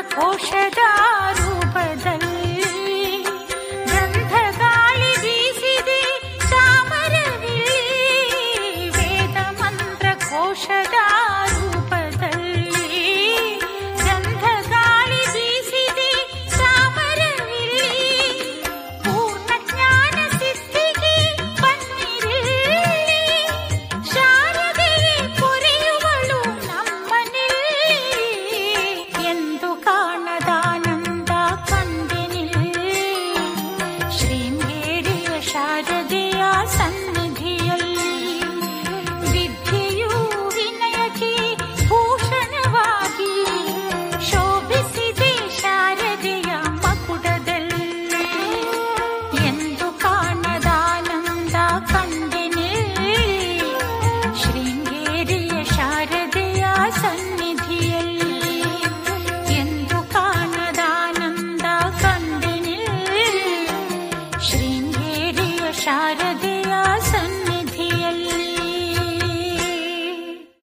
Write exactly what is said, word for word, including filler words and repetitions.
ಮಂತ್ರಕೋಶದ ರೂಪದಲ್ಲಿ ಗಂಧಗಾಳಿ ಬೀಸಿದೆ ಚಾಮರವಿಲ್ಲಿ. ವೇದ ಮಂತ್ರಕೋಶದ ರೂಪದಲ್ಲಿ ಗಂಧಗಾಳಿ ಬೀಸಿದೆ ಚಾಮರವಿಲ್ಲಿ. ಪೂರ್ಣ ಜ್ಞಾನ ಸಿದ್ಧಿಗೆ ಬನ್ನಿರಿಲ್ಲಿ. ಶಾರದೆಯೇ ಪೊರೆಯುವಳು ನಮ್ಮನಿಲ್ಲಿ. ಎಂದು ಕಾಣದಾನಂದ ಕಂಡೆನಿಲ್ಲಿ. ಶೃಂಗೇರಿಯ ಶಾರದೆಯ ಸನ್ನಿಧಿಯಲ್ಲಿ ವಿದ್ಯೆಯು ವಿನಯಕ್ಕೆ ಭೂಷಣವಾಗಿ ಶೋಭಿಸಿದೆ ಶಾರದೆಯ ಮಕುಟದಲ್ಲಿ. ಎಂದು ಕಾಣದಾನಂದ ಕಂಡೆನಿಲ್ಲಿ. ಶೃಂಗೇರಿಯ ಶಾರದೆಯ ಸನ್ನಿಧಿಯಲ್ಲಿ ಎಂದು ಕಾಣದಾನಂದ ಕಂಡೆನಿಲ್ಲಿ. ಶೃಂಗೇರಿಯ ಶಾರದೆ